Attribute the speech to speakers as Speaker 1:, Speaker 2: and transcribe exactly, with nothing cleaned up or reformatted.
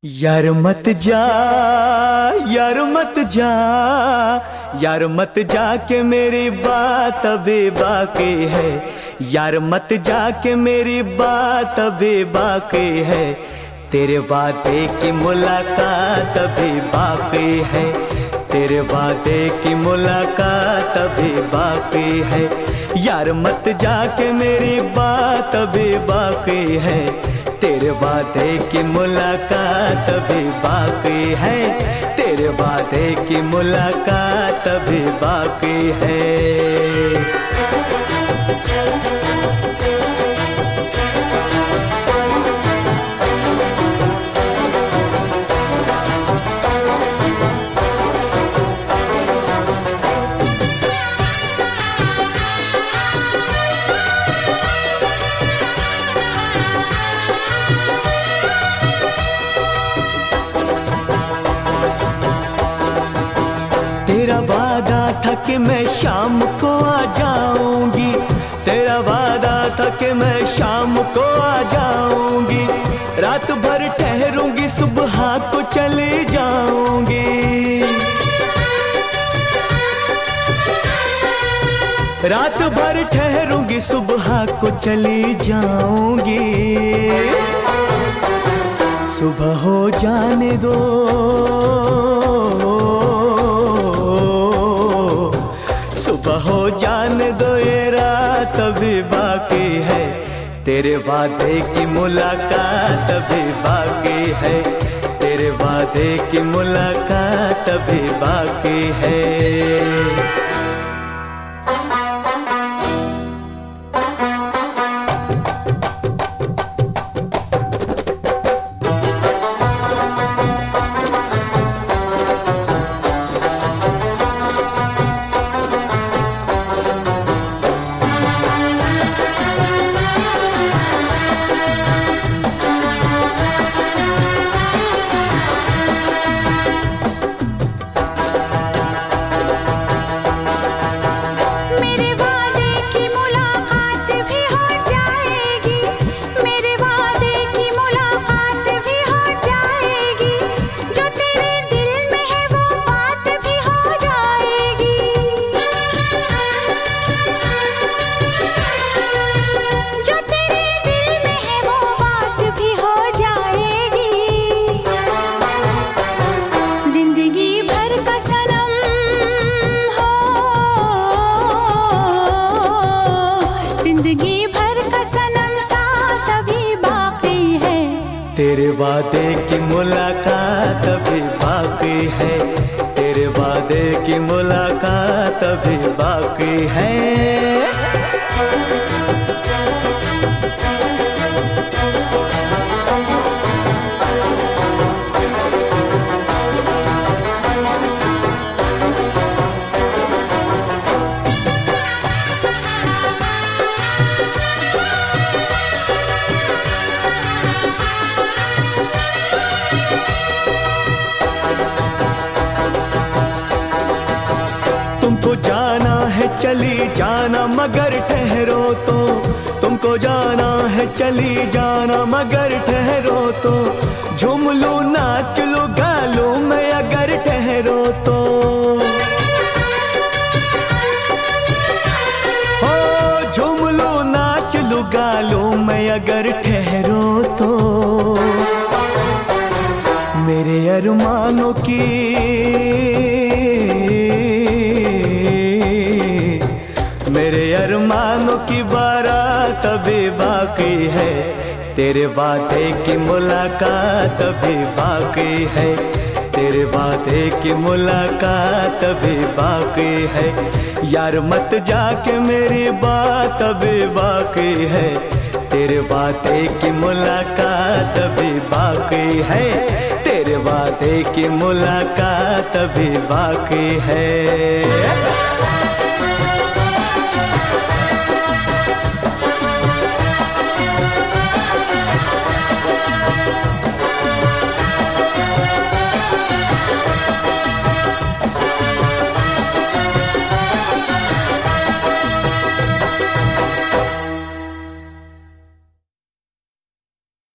Speaker 1: यार मत जा, यार मत जा, यार मत जा के मेरी बात अभी बाकी है। यार मत जा के मेरी बात अभी बाकी है। तेरे वादे की मुलाकात अभी बाकी है। तेरे वादे की मुलाकात अभी बाकी है। यार मत जा के मेरी बात अभी बाकी है। तेरे वादे की मुलाकात अभी बाकी है। तेरे वादे की मुलाकात अभी बाकी है। तेरा वादा था कि मैं शाम को आ जाऊंगी। तेरा वादा था कि मैं शाम को आ जाऊंगी। रात भर ठहरूंगी, सुबह को चली जाऊंगी। रात भर ठहरूंगी, सुबह को चली जाऊंगी। सुबह हो जाने दो, सुबह हो जाने दो, ये रात अभी बाकी है। तेरे वादे की मुलाकात अभी बाकी है। तेरे वादे की मुलाकात अभी बाकी है। तेरे वादे की मुलाकात अभी बाकी है। तेरे वादे की मुलाकात अभी बाकी है। तुमको जाना है चली जाना, मगर ठहरो तो। तुमको जाना है चली जाना, मगर ठहरो तो। झूम लूं नाच लूं गा लूं मैं अगर ठहरो तो। हो झूम लूं नाच लूं गा लूं मैं अगर ठहरो तो। मेरे अरमानों की, मेरे अरमानों की बारात अभी बाकी है। तेरे वादे की मुलाकात अभी बाकी है। तेरे वादे की मुलाकात अभी बाकी है। यार मत जाके मेरी बात अभी बाकी है। तेरे वादे की मुलाकात अभी बाकी है। तेरे वादे की मुलाकात अभी बाकी है।